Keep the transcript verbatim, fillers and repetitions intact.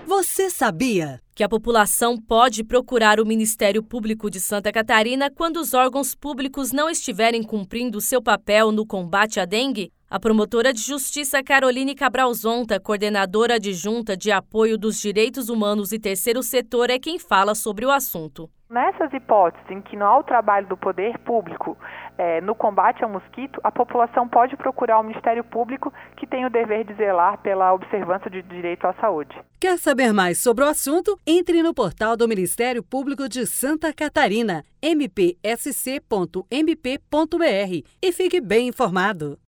Você sabia que a população pode procurar o Ministério Público de Santa Catarina quando os órgãos públicos não estiverem cumprindo seu papel no combate à dengue? A promotora de justiça Caroline Cabral Zonta, coordenadora adjunta de apoio dos direitos humanos e terceiro setor, é quem fala sobre o assunto. Nessas hipóteses em que não há o trabalho do poder público é, no combate ao mosquito, a população pode procurar o Ministério Público, que tem o dever de zelar pela observância de direito à saúde. Quer saber mais sobre o assunto? Entre no portal do Ministério Público de Santa Catarina, m p s c ponto m p ponto b r, e fique bem informado.